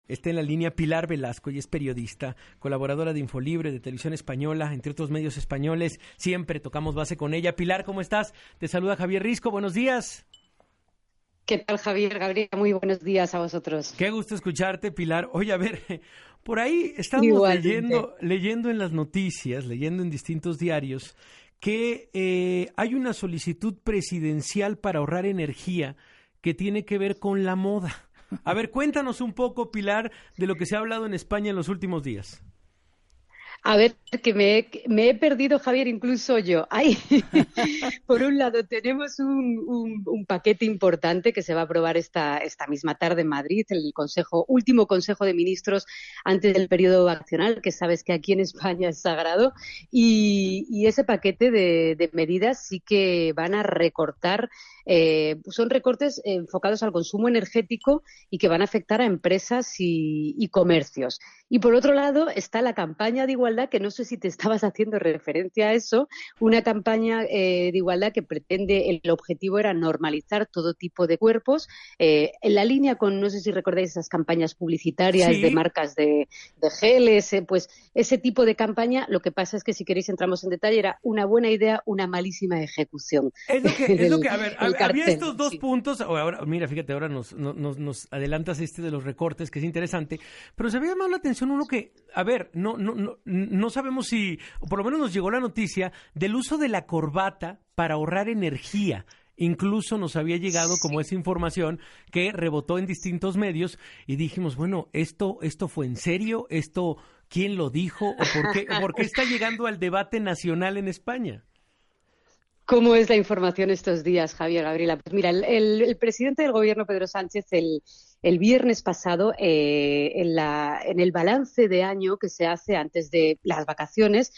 Está en la línea Pilar Velasco y es periodista, colaboradora de Infolibre, de Televisión Española, entre otros medios españoles. Siempre tocamos base con ella. Pilar, ¿cómo estás? Te saluda Javier Risco. Buenos días. ¿Qué tal, Javier? Gabriela, muy buenos días a vosotros. Qué gusto escucharte, Pilar. Oye, a ver, por ahí estamos leyendo en las noticias, leyendo en distintos diarios, que hay una solicitud presidencial para ahorrar energía que tiene que ver con la moda. A ver, cuéntanos un poco, Pilar, de lo que se ha hablado en España en los últimos días. A ver, que me he perdido, Javier, incluso yo. Ay, por un lado, tenemos un paquete importante que se va a aprobar esta misma tarde en Madrid, el último Consejo de Ministros antes del periodo vacacional, que sabes que aquí en España es sagrado, y ese paquete de medidas sí que van a recortar. Son recortes enfocados al consumo energético y que van a afectar a empresas y comercios. Y por otro lado está la campaña de igualdad, que no sé si te estabas haciendo referencia a eso, una campaña de igualdad que pretende, el objetivo era normalizar todo tipo de cuerpos, en la línea con, no sé si recordáis esas campañas publicitarias Sí. de marcas de geles, pues ese tipo de campaña. Lo que pasa es que, si queréis entramos en detalle, era una buena idea, una malísima ejecución. Es lo que, a ver, había cartel, estos dos sí. puntos. Ahora, mira, fíjate, ahora nos adelantas de los recortes, que es interesante, pero se había llamado la atención uno que, a ver, no sabemos si, o por lo menos nos llegó la noticia del uso de la corbata para ahorrar energía. Incluso nos había llegado como esa información que rebotó en distintos medios y dijimos, bueno, ¿esto fue en serio? ¿Quién lo dijo? ¿O por qué está llegando al debate nacional en España? ¿Cómo es la información estos días, Javier, Gabriela? Pues mira, el presidente del gobierno, Pedro Sánchez, el viernes pasado, en el balance de año que se hace antes de las vacaciones,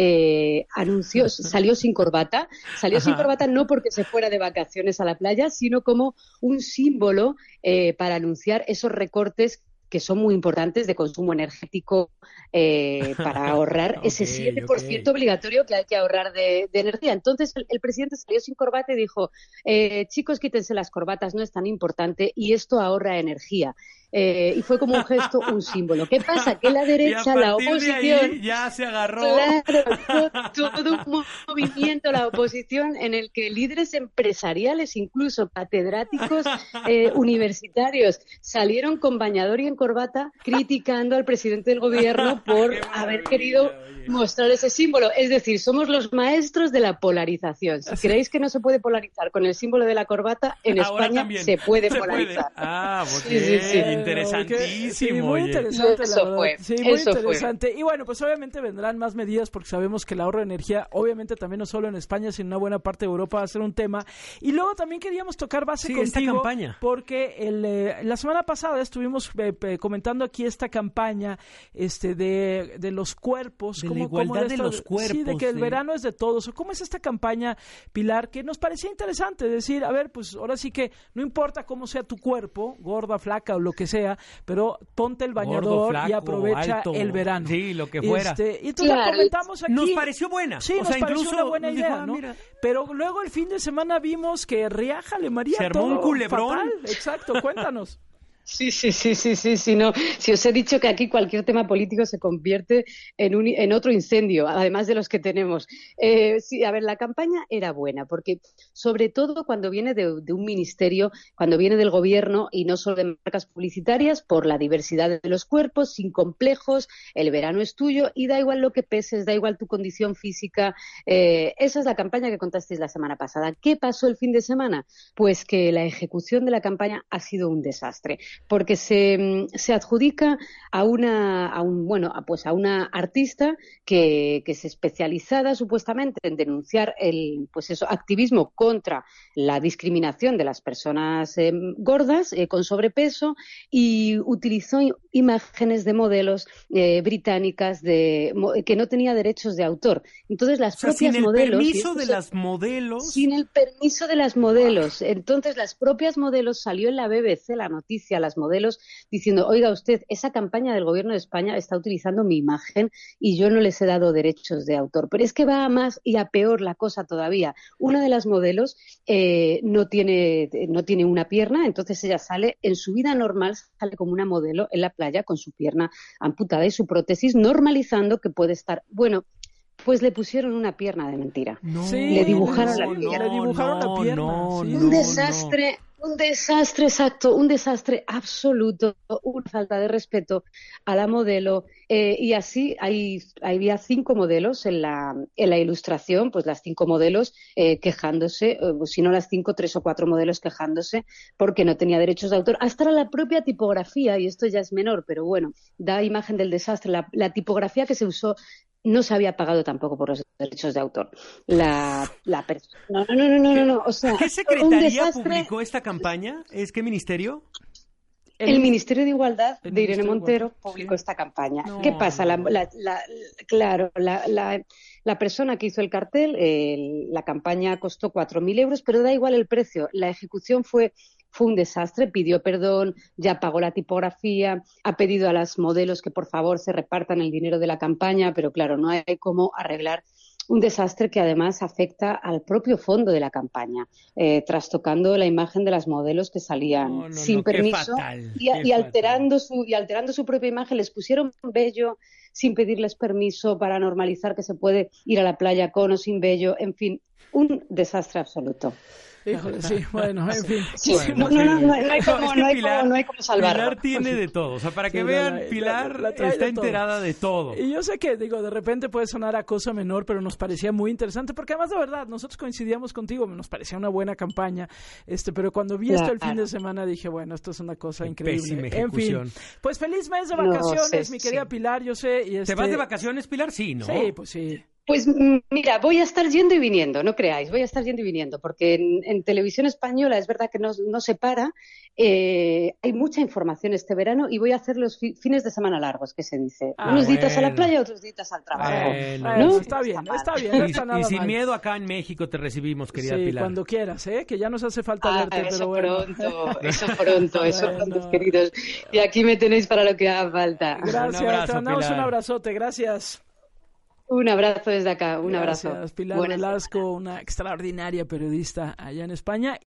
salió sin corbata. Salió sin corbata no porque se fuera de vacaciones a la playa, sino como un símbolo para anunciar esos recortes que son muy importantes de consumo energético, para ahorrar ese 7% obligatorio que hay que ahorrar de energía. Entonces el presidente salió sin corbata y dijo, chicos, quítense las corbatas, no es tan importante y esto ahorra energía. Y fue como un gesto, un símbolo. ¿Qué pasa? Que la derecha, la oposición... De ahí ya se agarró. Claro, todo un movimiento, la oposición, en el que líderes empresariales, incluso catedráticos universitarios, salieron con bañador y en corbata criticando al presidente del gobierno por haber querido mostrar ese símbolo. Es decir, somos los maestros de la polarización. Si creéis que no se puede polarizar con el símbolo de la corbata, en España se puede polarizar. Sí. Interesantísimo. Sí, muy interesante, eso la verdad. fue. Sí, muy Eso interesante. Y bueno, pues obviamente vendrán más medidas porque sabemos que el ahorro de energía, obviamente también no solo en España, sino en una buena parte de Europa va a ser un tema. Y luego también queríamos tocar base contigo, esta campaña. Porque la semana pasada estuvimos comentando aquí esta campaña de los cuerpos. De la igualdad de los cuerpos. Sí, de que el verano es de todos. ¿Cómo es esta campaña, Pilar? Que nos parecía interesante decir, a ver, pues ahora sí que no importa cómo sea tu cuerpo, gorda, flaca o lo que sea, pero ponte el bañador, gordo, flaco, y aprovecha alto, el verano. Sí, lo que fuera. Y entonces la comentamos aquí. Nos pareció buena. Sí, nos pareció una buena idea, ¿no? Mira. Pero luego el fin de semana vimos que riájale María, se armó todo un culebrón. Fatal. Exacto, cuéntanos. Sí, no. Si os he dicho que aquí cualquier tema político se convierte en otro incendio, además de los que tenemos. Sí, a ver, la campaña era buena, porque sobre todo cuando viene de un ministerio, cuando viene del gobierno y no solo de marcas publicitarias, por la diversidad de los cuerpos, sin complejos, el verano es tuyo y da igual lo que peses, da igual tu condición física. Esa es la campaña que contasteis la semana pasada. ¿Qué pasó el fin de semana? Pues que la ejecución de la campaña ha sido un desastre, porque se adjudica a una artista que es especializada supuestamente en denunciar activismo contra la discriminación de las personas gordas con sobrepeso, y utilizó imágenes de modelos británicas que no tenía derechos de autor. Entonces las propias modelos, sin el permiso de las modelos. Entonces las propias modelos, salió en la BBC la noticia, las modelos, diciendo, oiga usted, esa campaña España, del gobierno de España, está utilizando mi imagen y yo no les he dado derechos de autor. Pero es que va a más y a peor la cosa todavía. Una de las modelos no tiene una pierna, entonces ella sale, en su vida normal, sale como una modelo en la playa con su pierna amputada y su prótesis, normalizando que puede estar, bueno, pues le pusieron una pierna de mentira. Le dibujaron la pierna. Un desastre, exacto, un desastre absoluto, una falta de respeto a la modelo. Y así había 5 modelos en la ilustración, pues las 5 modelos quejándose, si no las 5, 3 o 4 modelos quejándose porque no tenía derechos de autor. Hasta la propia tipografía, y esto ya es menor, pero bueno, da imagen del desastre. La tipografía que se usó no se había pagado tampoco por los derechos de autor. No. O sea, ¿qué secretaría publicó esta campaña? ¿Qué ministerio? El Ministerio de Igualdad de Irene Montero publicó esta campaña. No. ¿Qué pasa? La persona que hizo el cartel, la campaña costó 4.000 euros, pero da igual el precio. La ejecución fue un desastre, pidió perdón, ya pagó la tipografía, ha pedido a las modelos que por favor se repartan el dinero de la campaña, pero claro, no hay cómo arreglar un desastre que además afecta al propio fondo de la campaña, trastocando la imagen de las modelos que salían sin permiso y alterando su propia imagen. Les pusieron vello sin pedirles permiso para normalizar que se puede ir a la playa con o sin vello, en fin, un desastre absoluto. Híjole, sí, bueno, en fin. Sí, bueno, no hay como salvarlo. Pilar tiene de todo, o sea, para que vean, Pilar está enterada de todo. Y yo sé que, de repente puede sonar a cosa menor, pero nos parecía muy interesante, porque además, de verdad, nosotros coincidíamos contigo, nos parecía una buena campaña, pero cuando vi esto el fin de semana dije, bueno, esto es una cosa increíble. Pésima ejecución. En fin, pues feliz mes de vacaciones, mi querida Pilar, yo sé. ¿Te vas de vacaciones, Pilar? Sí, ¿no? Sí, pues sí. Pues mira, voy a estar yendo y viniendo, no creáis, voy a estar yendo y viniendo, porque en televisión española es verdad que no se para, hay mucha información este verano y voy a hacer los fines de semana largos, que se dice. Unos días a la playa, otros días al trabajo. ¿No? Está bien. Y sin miedo acá en México te recibimos, querida Pilar. Cuando quieras, que ya nos hace falta verte, pero bueno. Eso pronto, queridos. Y aquí me tenéis para lo que haga falta. Gracias, te mandamos un abrazote, gracias. Un abrazo desde acá, un abrazo. Gracias, Pilar Velasco, una extraordinaria periodista allá en España.